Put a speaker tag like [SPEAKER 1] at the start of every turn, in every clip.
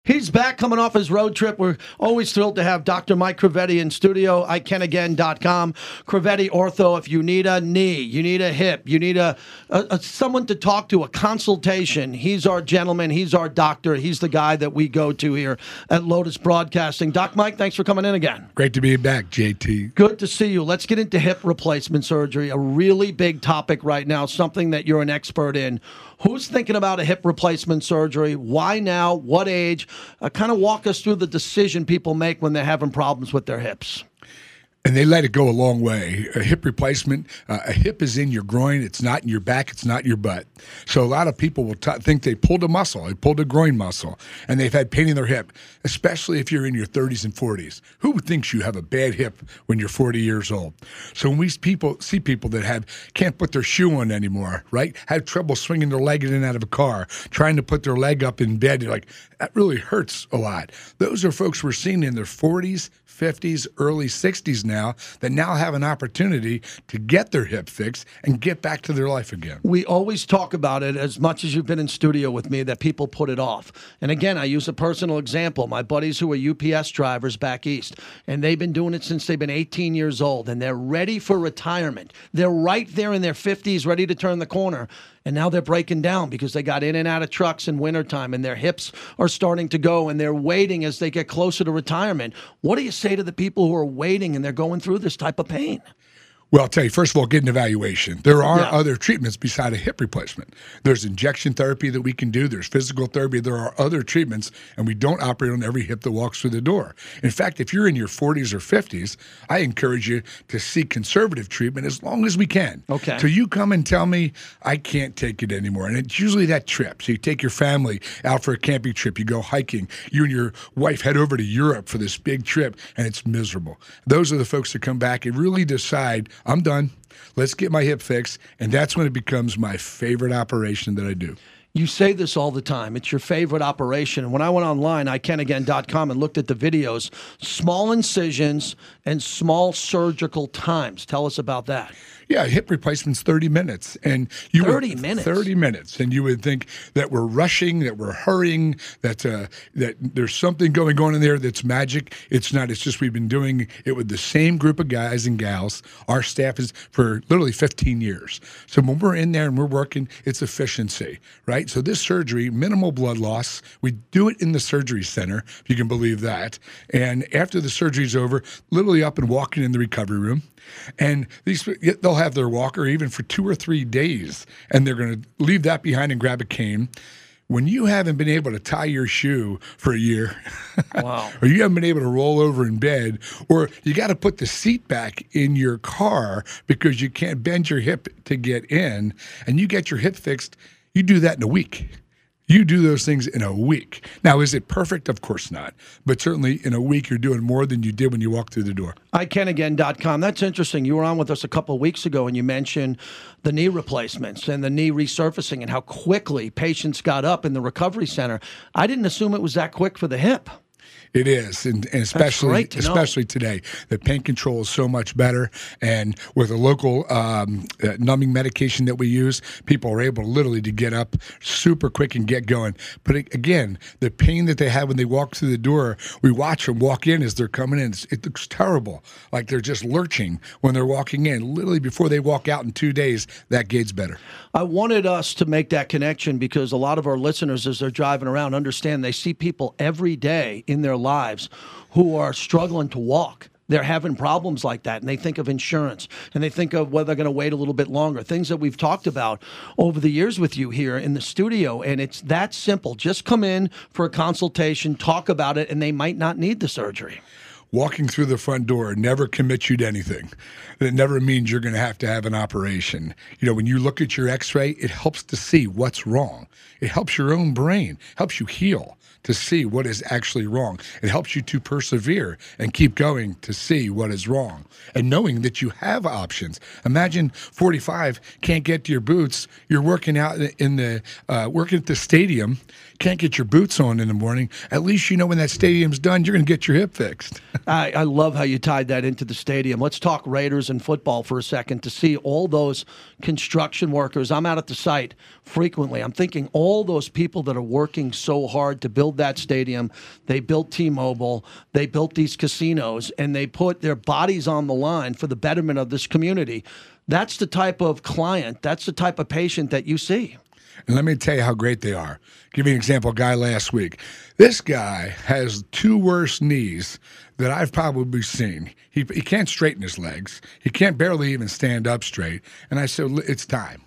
[SPEAKER 1] He's back coming off his road trip. We're always thrilled to have Dr. Mike Cravetti in studio, iCanAgain.com. Cravetti Ortho, if you need a knee, you need a hip, you need a someone to talk to, a consultation, he's our gentleman, he's our doctor, he's the guy that we go to here at Lotus Broadcasting. Doc Mike, thanks for coming in again.
[SPEAKER 2] Great to be back, JT.
[SPEAKER 1] Good to see you. Let's get into hip replacement surgery, a really big topic right now, something that you're an expert in. Who's thinking about a hip replacement surgery? Why now? What age? Kind of walk us through the decision people make when they're having problems with their hips.
[SPEAKER 2] And they let it go a long way. A hip replacement, a hip is in your groin. It's not in your back. It's not in your butt. So a lot of people will think they pulled a muscle. They pulled a groin muscle, and they've had pain in their hip, especially if you're in your 30s and 40s. Who thinks you have a bad hip when you're 40 years old? So when we see people that can't put their shoe on anymore, right? Have trouble swinging their leg in and out of a car, trying to put their leg up in bed, you're like, that really hurts a lot. Those are folks we're seeing in their 40s, 50s, early 60s now that now have an opportunity to get their hip fixed and get back to their life again.
[SPEAKER 1] We always talk about it as much as you've been in studio with me that people put it off. And again, I use a personal example. My buddies who are UPS drivers back east, and they've been doing it since they've been 18 years old, and they're ready for retirement. They're right there in their 50s, ready to turn the corner. And now they're breaking down because they got in and out of trucks in wintertime and their hips are starting to go and they're waiting as they get closer to retirement. What do you say to the people who are waiting and they're going through this type of pain?
[SPEAKER 2] Well, I'll tell you, first of all, get an evaluation. There are other treatments beside a hip replacement. There's injection therapy that we can do. There's physical therapy. There are other treatments, and we don't operate on every hip that walks through the door. In fact, if you're in your 40s or 50s, I encourage you to seek conservative treatment as long as we can.
[SPEAKER 1] Okay.
[SPEAKER 2] So you come and tell me, I can't take it anymore. And it's usually that trip. So you take your family out for a camping trip. You go hiking. You and your wife head over to Europe for this big trip, and it's miserable. Those are the folks that come back and really decide, I'm done. Let's get my hip fixed. And that's when it becomes my favorite operation that I do.
[SPEAKER 1] You say this all the time. It's your favorite operation. And when I went online, iCanAgain.com, and looked at the videos, small incisions and small surgical times. Tell us about that.
[SPEAKER 2] Yeah, hip replacement's 30 minutes. And
[SPEAKER 1] 30 minutes?
[SPEAKER 2] 30 minutes. And you would think that we're rushing, that we're hurrying, that there's something going on in there that's magic. It's not. It's just we've been doing it with the same group of guys and gals. Our staff is for literally 15 years. So when we're in there and we're working, it's efficiency, right? So this surgery, minimal blood loss. We do it in the surgery center, if you can believe that. And after the surgery's over, literally up and walking in the recovery room. And they'll have their walker even for 2 or 3 days, and they're going to leave that behind and grab a cane. When you haven't been able to tie your shoe for a year,
[SPEAKER 1] wow,
[SPEAKER 2] or you haven't been able to roll over in bed, or you got to put the seat back in your car because you can't bend your hip to get in, and you get your hip fixed, you do that in a week. You do those things in a week. Now, is it perfect? Of course not. But certainly in a week, you're doing more than you did when you walked through the door.
[SPEAKER 1] iCanAgain.com. That's interesting. You were on with us a couple of weeks ago, and you mentioned the knee replacements and the knee resurfacing and how quickly patients got up in the recovery center. I didn't assume it was that quick for the hip.
[SPEAKER 2] It is, and especially today. The pain control is so much better, and with a local numbing medication that we use, people are able literally to get up super quick and get going. But again, the pain that they have when they walk through the door, we watch them walk in as they're coming in. It looks terrible, like they're just lurching when they're walking in. Literally before they walk out in 2 days, that gate's better.
[SPEAKER 1] I wanted us to make that connection because a lot of our listeners, as they're driving around, understand they see people every day in their lives who are struggling to walk. They're having problems like that, and they think of insurance, and they think of whether they're going to wait a little bit longer, things that we've talked about over the years with you here in the studio, and it's that simple. Just come in for a consultation, talk about it, and they might not need the surgery.
[SPEAKER 2] Walking through the front door never commits you to anything. It never means you're going to have an operation. You know, when you look at your x-ray, it helps to see what's wrong. It helps your own brain, helps you heal to see what is actually wrong. It helps you to persevere and keep going to see what is wrong and knowing that you have options. Imagine 45, can't get to your boots. You're working out working at the stadium, can't get your boots on in the morning, at least you know when that stadium's done, you're going to get your hip fixed.
[SPEAKER 1] I love how you tied that into the stadium. Let's talk Raiders and football for a second to see all those construction workers. I'm out at the site frequently. I'm thinking all those people that are working so hard to build that stadium. They built T-Mobile. They built these casinos, and they put their bodies on the line for the betterment of this community. That's the type of client, that's the type of patient that you see.
[SPEAKER 2] And let me tell you how great they are. Give you an example, a guy last week. This guy has two worse knees that I've probably seen. He can't straighten his legs. He can't barely even stand up straight. And I said, it's time.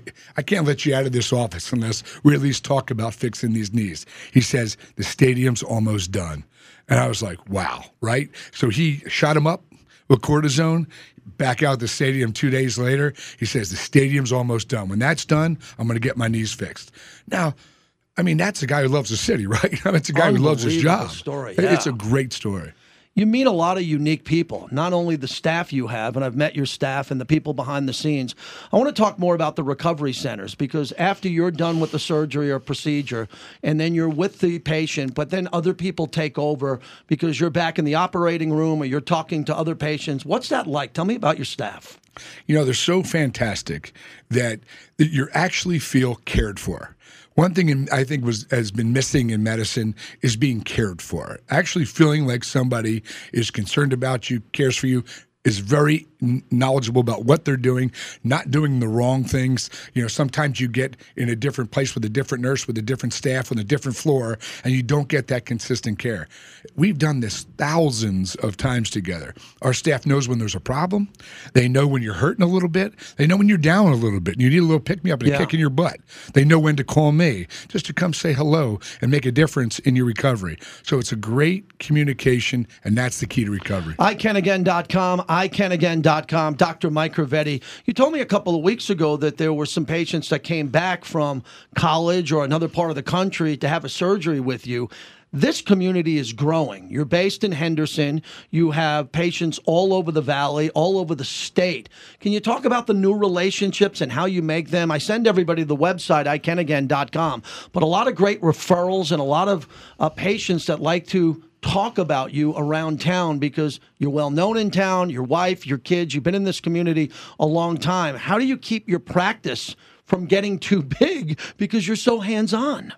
[SPEAKER 2] I can't let you out of this office unless we at least talk about fixing these knees. He says, the stadium's almost done. And I was like, wow, right? So he shot him up with cortisone. Back out the stadium 2 days later, he says, the stadium's almost done. When that's done, I'm going to get my knees fixed. Now, I mean, that's a guy who loves the city, right? It's a guy who loves his job.
[SPEAKER 1] Story, yeah.
[SPEAKER 2] It's a great story.
[SPEAKER 1] You meet a lot of unique people, not only the staff you have, and I've met your staff and the people behind the scenes. I want to talk more about the recovery centers, because after you're done with the surgery or procedure, and then you're with the patient, but then other people take over because you're back in the operating room or you're talking to other patients. What's that like? Tell me about your staff.
[SPEAKER 2] You know, they're so fantastic that you actually feel cared for. One thing I think has been missing in medicine is being cared for. Actually feeling like somebody is concerned about you, cares for you, is very knowledgeable about what they're doing, not doing the wrong things. You know, sometimes you get in a different place with a different nurse, with a different staff, on a different floor, and you don't get that consistent care. We've done this thousands of times together. Our staff knows when there's a problem. They know when you're hurting a little bit. They know when you're down a little bit and you need a little pick-me-up and a kick in your butt. They know when to call me just to come say hello and make a difference in your recovery. So it's a great communication, and that's the key to recovery.
[SPEAKER 1] iCanAgain.com, iCanAgain.com. Dr. Mike Ravetti, you told me a couple of weeks ago that there were some patients that came back from college or another part of the country to have a surgery with you. This community is growing. You're based in Henderson. You have patients all over the valley, all over the state. Can you talk about the new relationships and how you make them? I send everybody to the website, iCanAgain.com, but a lot of great referrals and a lot of patients that like to talk about you around town because you're well known in town, your wife, your kids, you've been in this community a long time. How do you keep your practice from getting too big because you're so hands-on?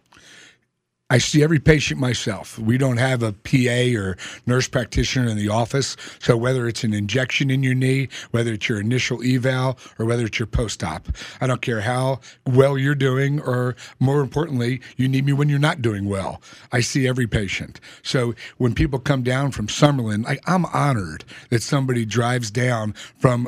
[SPEAKER 2] I see every patient myself. We don't have a PA or nurse practitioner in the office. So whether it's an injection in your knee, whether it's your initial eval, or whether it's your post-op, I don't care how well you're doing, or more importantly, you need me when you're not doing well. I see every patient. So when people come down from Summerlin, I'm honored that somebody drives down from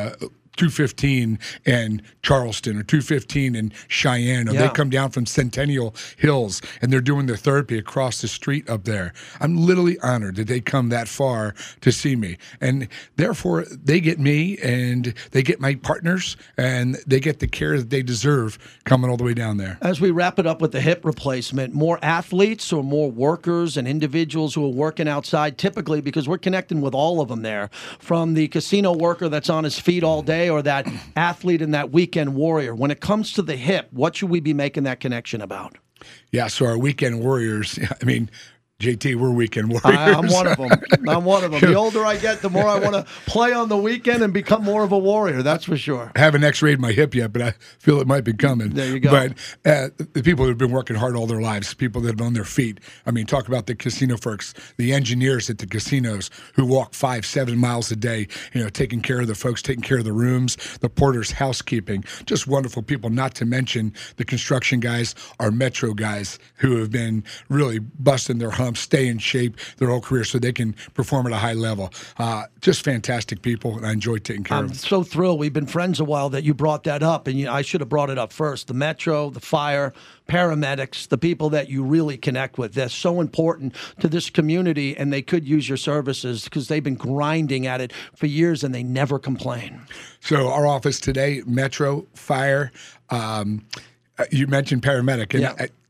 [SPEAKER 2] 215 and Charleston, or 215 and Cheyenne, or they come down from Centennial Hills and they're doing their therapy across the street up there. I'm literally honored that they come that far to see me. And therefore, they get me and they get my partners and they get the care that they deserve coming all the way down there.
[SPEAKER 1] As we wrap it up with the hip replacement, more athletes or more workers and individuals who are working outside typically, because we're connecting with all of them there, from the casino worker that's on his feet all day or that athlete and that weekend warrior. When it comes to the hip, what should we be making that connection about?
[SPEAKER 2] Yeah, so our weekend warriors, I mean, JT, we're weekend warriors.
[SPEAKER 1] I'm one of them. I'm one of them. The older I get, the more I want to play on the weekend and become more of a warrior. That's for sure.
[SPEAKER 2] I haven't x-rayed my hip yet, but I feel it might be coming.
[SPEAKER 1] There you go.
[SPEAKER 2] But the people that have been working hard all their lives, people that have on their feet. I mean, talk about the casino folks, the engineers at the casinos who walk 5-7 miles a day, you know, taking care of the folks, taking care of the rooms, the porters, housekeeping, just wonderful people, not to mention the construction guys, our Metro guys who have been really busting their humps, stay in shape their whole career so they can perform at a high level. Just fantastic people, and I enjoy taking care of them.
[SPEAKER 1] I'm so thrilled. We've been friends a while that you brought that up, and I should have brought it up first. The Metro, the fire, paramedics, the people that you really connect with. They're so important to this community, and they could use your services because they've been grinding at it for years, and they never complain.
[SPEAKER 2] So our office today, Metro, fire, you mentioned paramedic, and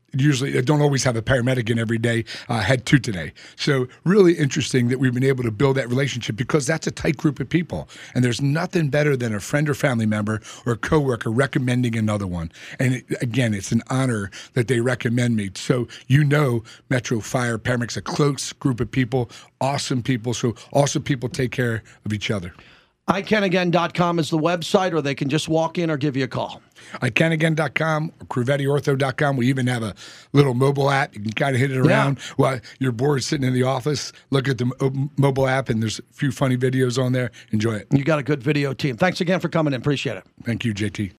[SPEAKER 2] usually I don't always have a paramedic in every day. I had 2 today. So really interesting that we've been able to build that relationship because that's a tight group of people. And there's nothing better than a friend or family member or a coworker recommending another one. And again, it's an honor that they recommend me. So Metro Fire Paramedics, a close group of people, awesome people. So awesome people take care of each other.
[SPEAKER 1] iCanAgain.com is the website, or they can just walk in or give you a call.
[SPEAKER 2] iCanAgain.com or CrevettiOrtho.com. We even have a little mobile app. You can kind of hit it around while you're bored sitting in the office. Look at the mobile app, and there's a few funny videos on there. Enjoy it.
[SPEAKER 1] You got a good video team. Thanks again for coming in. Appreciate it.
[SPEAKER 2] Thank you, JT.